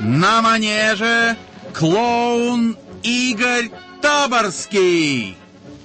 На манеже клоун Игорь Таборский.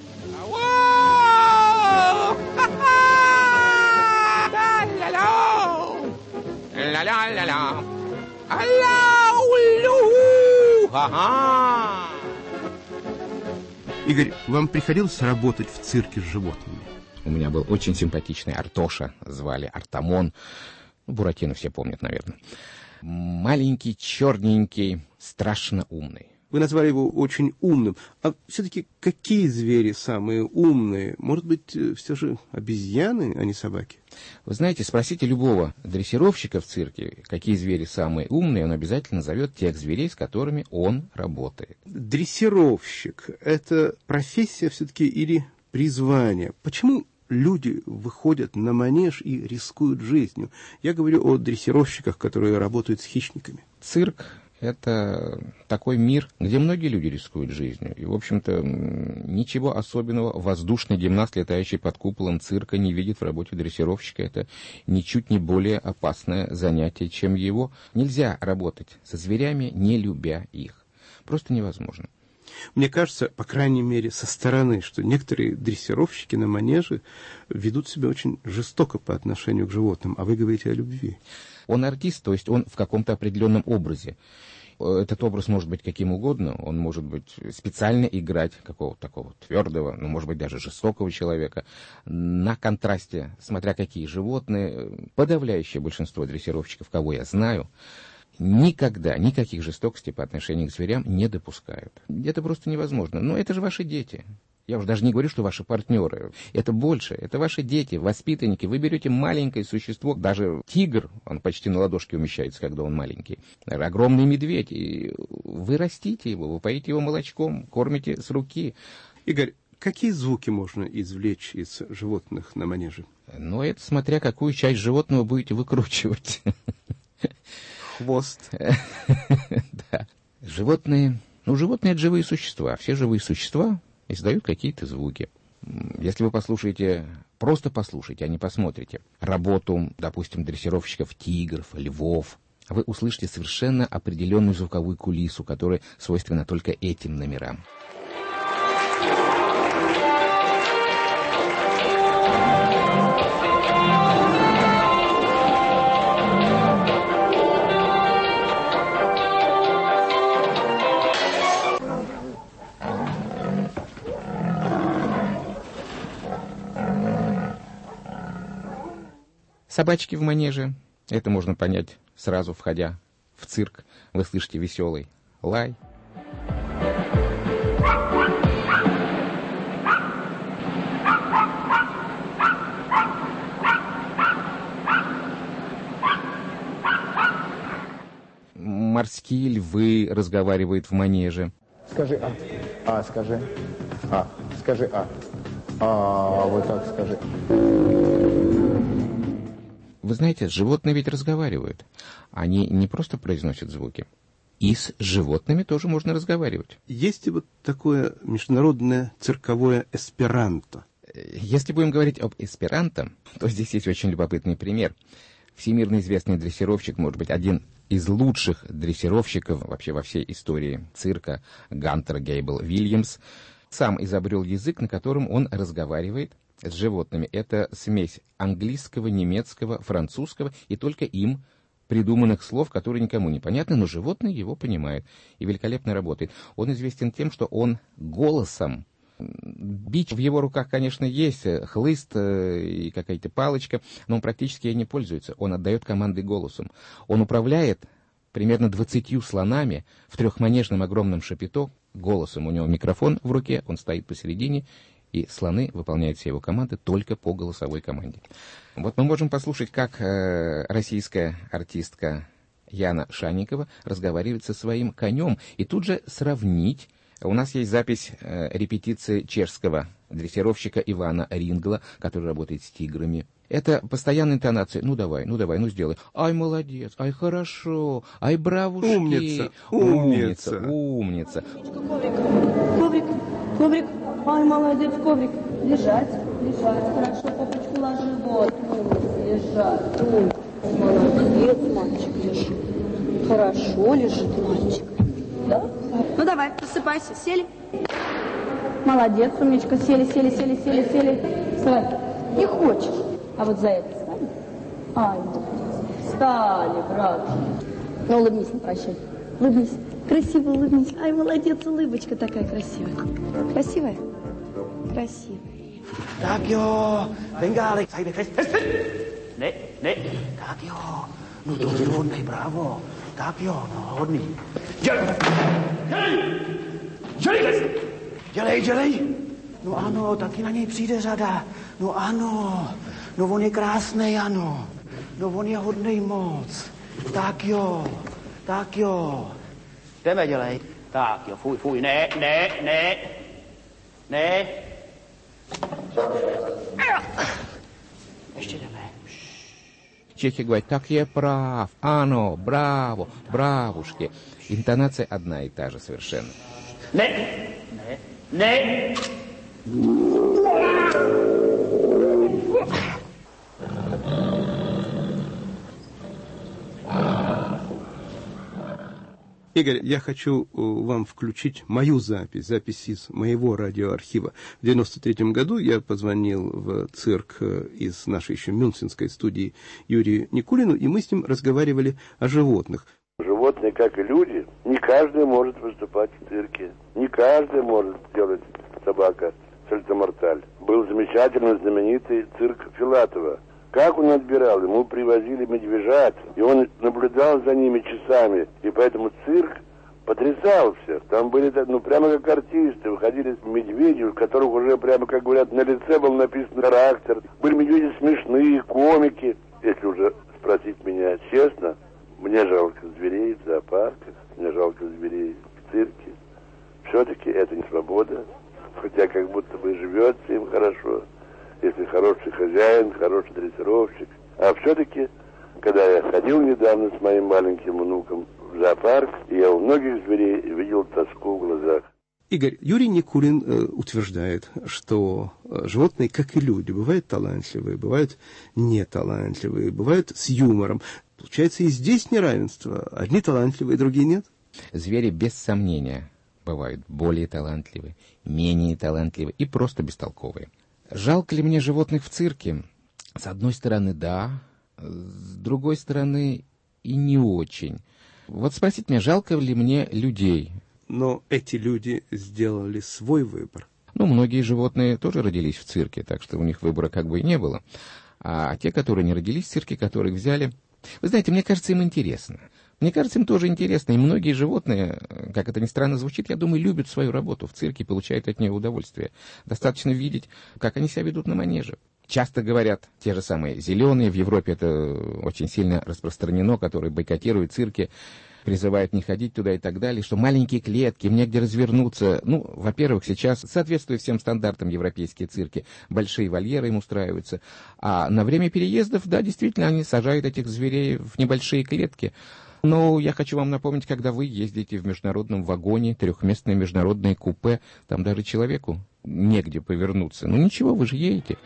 Игорь, вам приходилось работать в цирке с животными? У меня был очень симпатичный Артоша, звали Артамон. Буратино все помнят, наверное. Маленький, черненький, страшно умный. Вы назвали его очень умным. А все-таки какие звери самые умные? Может быть, все же обезьяны, а не собаки? Вы знаете, спросите любого дрессировщика в цирке, какие звери самые умные, он обязательно назовет тех зверей, с которыми он работает. Дрессировщик – это профессия все-таки или призвание? Почему люди выходят на манеж и рискуют жизнью? Я говорю о дрессировщиках, которые работают с хищниками. Цирк — это такой мир, где многие люди рискуют жизнью. И, в общем-то, ничего особенного воздушный гимнаст, летающий под куполом цирка, не видит в работе дрессировщика. Это ничуть не более опасное занятие, чем его. Нельзя работать со зверями, не любя их. Просто невозможно. Мне кажется, по крайней мере, со стороны, что некоторые дрессировщики на манеже ведут себя очень жестоко по отношению к животным, а вы говорите о любви. Он артист, то есть он в каком-то определенном образе. Этот образ может быть каким угодно, он может быть специально играть какого-то такого твердого, ну, может быть, даже жестокого человека. На контрасте, смотря какие животные, подавляющее большинство дрессировщиков, кого я знаю, никогда никаких жестокостей по отношению к зверям не допускают. Это просто невозможно. Но это же ваши дети. Я уже даже не говорю, что ваши партнеры. Это больше. Это ваши дети, воспитанники. Вы берете маленькое существо, даже тигр, он почти на ладошке умещается, когда он маленький. Огромный медведь. И вы растите его, вы поите его молочком, кормите с руки. Игорь, какие звуки можно извлечь из животных на манеже? Ну, это смотря какую часть животного будете выкручивать. Хвост. Да. Животные, животные — это живые существа. Все живые существа издают какие-то звуки. Если вы послушаете, просто послушайте, а не посмотрите работу, допустим, дрессировщиков тигров, львов, вы услышите совершенно определенную звуковую кулису, которая свойственна только этим номерам. Собачки в манеже. Это можно понять сразу, входя в цирк. Вы слышите веселый лай. Морские львы разговаривают в манеже. Скажи «а». «А», скажи. «А». Скажи «а». «А», вот так скажи. Вы знаете, животные ведь разговаривают. Они не просто произносят звуки. И с животными тоже можно разговаривать. Есть и вот такое международное цирковое эсперанто. Если будем говорить об эсперанто, то здесь есть очень любопытный пример. Всемирно известный дрессировщик, может быть, один из лучших дрессировщиков вообще во всей истории цирка, Гантер Гейбл Вильямс, сам изобрел язык, на котором он разговаривает с животными. Это смесь английского, немецкого, французского и только им придуманных слов, которые никому не понятны, но животные его понимают и великолепно работает. Он известен тем, что он голосом, бич в его руках, конечно, есть, хлыст и какая-то палочка, но он практически ей не пользуется. Он отдает команды голосом. Он управляет примерно 20 слонами в трехманежном огромном шапито голосом. У него микрофон в руке, он стоит посередине, и слоны выполняют все его команды только по голосовой команде. Вот мы можем послушать, как российская артистка Яна Шанникова разговаривает со своим конем, и тут же сравнить. У нас есть запись репетиции чешского дрессировщика Ивана Рингла, который работает с тиграми. Это постоянная интонация. Ну давай, сделай. Ай, молодец, ай, хорошо, ай, бравушки. Умница. Коврик. Ай, молодец, коврик. Лежать. Хорошо, попочку на живот. Лежать. Молодец, мальчик, лежи. Хорошо лежит мальчик. Да? Ну давай, просыпайся. Сели? Молодец, умничка. Сели. Вставай. Не хочешь? А вот за это встали? Ай, встали, брат. Ну, улыбнись на прощание. Улыбнись. Красиво улыбнись. Ай, молодец, улыбочка такая красивая. Красивая? Красивая. Так, йо, бенгали, сайбе, фест. Не, так, йо. Ну, дуже годний, браво. Так, йо, ну, годний. Dělej. No ano, taky na něj přijde řada. No ano, no on je krásnej, ano. No on je hodnej moc. Tak jo. Jdeme, dělej. Tak jo, fuj, ne. Ještě jdeme. Чехи говорят, так я прав, ано, браво, бравушки. Интонация одна и та же совершенно. Не. Игорь, я хочу вам включить мою запись из моего радиоархива. В 1993 году я позвонил в цирк из нашей еще мюнхенской студии Юрию Никулину, и мы с ним разговаривали о животных. Животные, как и люди, не каждый может выступать в цирке. Не каждый может сделать собака сальтоморталь. Был замечательно знаменитый цирк Филатова. Как он отбирал? Ему привозили медвежат, и он наблюдал за ними часами. И поэтому цирк потрясал всех. Там были, прямо как артисты. Выходили медведи, у которых уже, прямо, как говорят, на лице был написан характер. Были медведи смешные, комики. Если уже спросить меня честно, мне жалко зверей в зоопарках, мне жалко зверей в цирке. Все-таки это не свобода. Хотя как будто бы живется им хорошо. Если хороший хозяин, хороший дрессировщик. А все-таки, когда я ходил недавно с моим маленьким внуком в зоопарк, я у многих зверей видел тоску в глазах. Игорь, Юрий Никулин утверждает, что животные, как и люди, бывают талантливые, бывают неталантливые, бывают с юмором. Получается, и здесь неравенство. Одни талантливые, другие нет? Звери, без сомнения, бывают более талантливые, менее талантливые и просто бестолковые. Жалко ли мне животных в цирке? С одной стороны, да, с другой стороны, и не очень. Вот спросить меня, жалко ли мне людей? Но эти люди сделали свой выбор. Ну, многие животные тоже родились в цирке, так что у них выбора как бы и не было. А те, которые не родились в цирке, которых взяли... Вы знаете, мне кажется, им интересно. Мне кажется, им тоже интересно. И многие животные, как это ни странно звучит, я думаю, любят свою работу в цирке и получают от нее удовольствие. Достаточно видеть, как они себя ведут на манеже. Часто говорят, те же самые зеленые, в Европе это очень сильно распространено, которые бойкотируют цирки, призывают не ходить туда и так далее, что маленькие клетки, им негде развернуться. Ну, во-первых, сейчас, соответствуя всем стандартам европейские цирки, большие вольеры им устраиваются. А на время переездов, да, действительно, они сажают этих зверей в небольшие клетки. Но я хочу вам напомнить, когда вы ездите в международном вагоне, трехместное международное купе, там даже человеку негде повернуться. Ну ничего, вы же едете.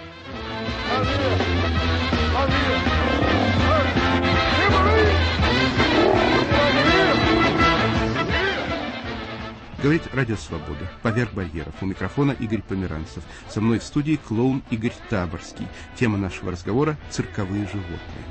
Говорит Радио Свобода. Поверх барьеров. У микрофона Игорь Померанцев. Со мной в студии клоун Игорь Таборский. Тема нашего разговора – цирковые животные.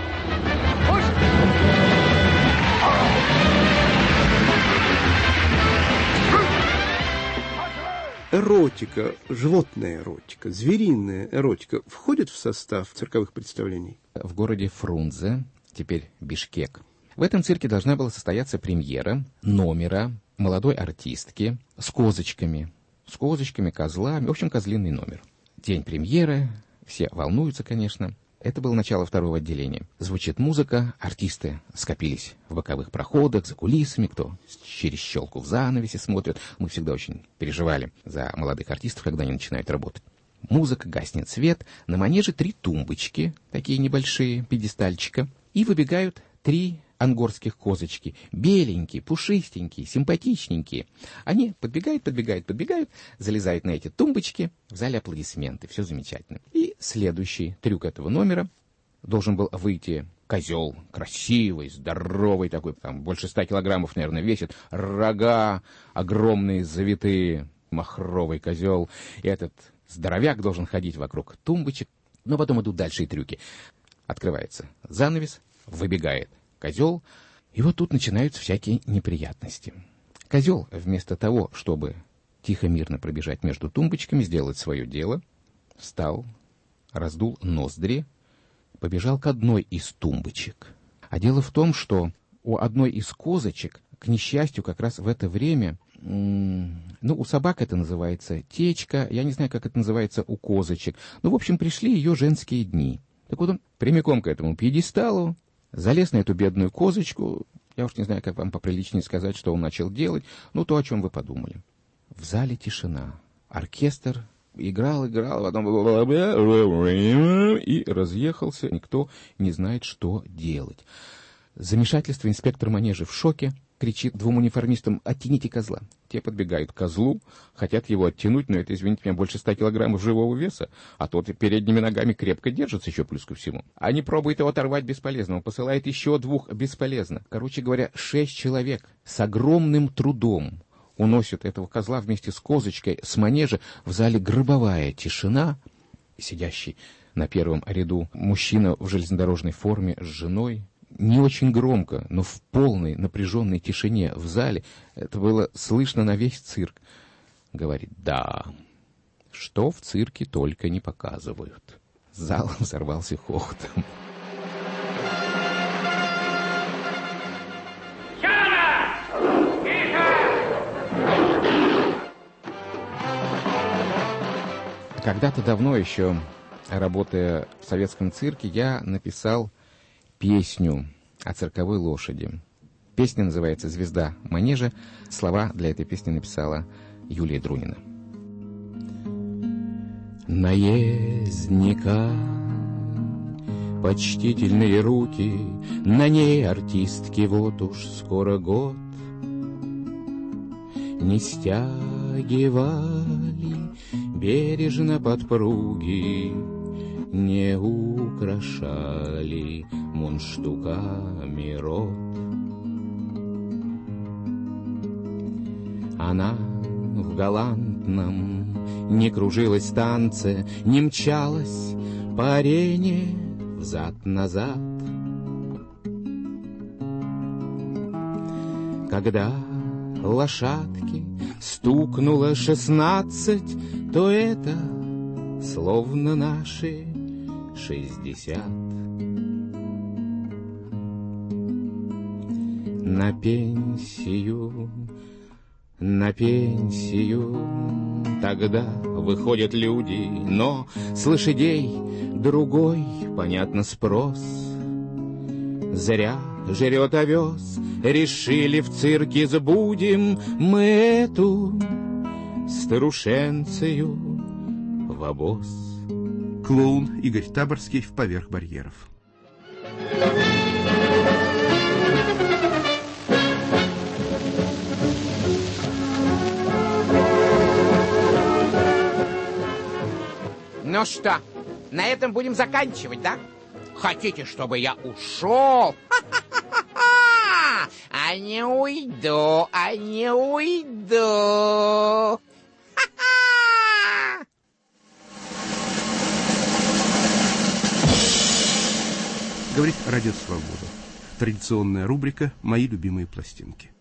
Эротика, животная эротика, звериная эротика входит в состав цирковых представлений? В городе Фрунзе, теперь Бишкек, в этом цирке должна была состояться премьера номера молодой артистки с козочками, козлами, в общем, козлиный номер. День премьеры, все волнуются, конечно. Это было начало второго отделения. Звучит музыка, артисты скопились в боковых проходах, за кулисами, кто через щелку в занавесе смотрит. Мы всегда очень переживали за молодых артистов, когда они начинают работать. Музыка, гаснет свет, на манеже 3 тумбочки, такие небольшие, пьедестальчика, и выбегают 3 ангорских козочки, беленькие, пушистенькие, симпатичненькие. Они подбегают, залезают на эти тумбочки, в зале аплодисменты, все замечательно. И следующий трюк этого номера: должен был выйти Козел красивый, здоровый такой, там больше 100 килограммов, наверное, весит, рога огромные, завитые, махровый козел. И этот здоровяк должен ходить вокруг тумбочек, но потом идут дальше трюки. Открывается занавес, выбегает козел, и вот тут начинаются всякие неприятности. Козел, вместо того, чтобы тихо-мирно пробежать между тумбочками, сделать свое дело, встал, раздул ноздри, побежал к одной из тумбочек. А дело в том, что у одной из козочек, к несчастью, как раз в это время, у собак это называется течка, я не знаю, как это называется у козочек. В общем, пришли ее женские дни. Так вот он прямиком к этому пьедесталу залез на эту бедную козочку. Я уж не знаю, как вам поприличнее сказать, что он начал делать. То, о чем вы подумали. В зале тишина. Оркестр играл, потом и разъехался. Никто не знает, что делать. Замешательство. Инспектор манежа в шоке. Кричит двум униформистам: «Оттяните козла». Те подбегают к козлу, хотят его оттянуть, но это, извините меня, больше 100 килограммов живого веса, а тот передними ногами крепко держится еще плюс ко всему. Они пробуют его оторвать, бесполезно, он посылает еще 2, бесполезно. Короче говоря, 6 человек с огромным трудом уносят этого козла вместе с козочкой с манежа. В зале гробовая тишина. Сидящий на первом ряду мужчина в железнодорожной форме с женой, не очень громко, но в полной напряженной тишине в зале, это было слышно на весь цирк, говорит: «Да, что в цирке только не показывают». Зал взорвался хохотом. Когда-то давно еще, работая в советском цирке, я написал песню о цирковой лошади. Песня называется «Звезда манежа». Слова для этой песни написала Юлия Друнина. Наездника почтительные руки, на ней артистки вот уж скоро год, не стягивали бережно подпруги, не украшали мундштуками рот. Она в галантном не кружилась танце, не мчалась по арене взад-назад. Когда лошадке стукнуло 16, то это словно наши 60. На пенсию тогда выходят люди, но с лошадей другой, понятно, спрос. Зря жрет овес, решили в цирке сбудем мы эту старушенцию в обоз. Клоун Игорь Таборский в «Поверх барьеров». Ну что, на этом будем заканчивать, да? Хотите, чтобы я ушел? А не уйду, Говорит Радио Свобода. Традиционная рубрика «Мои любимые пластинки».